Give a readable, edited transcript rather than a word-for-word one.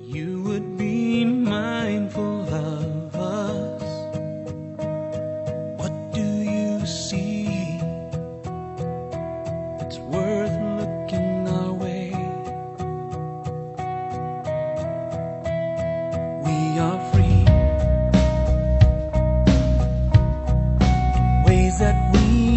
you would be mindful of us. What do you see? It's worth looking our way. We are free in ways that we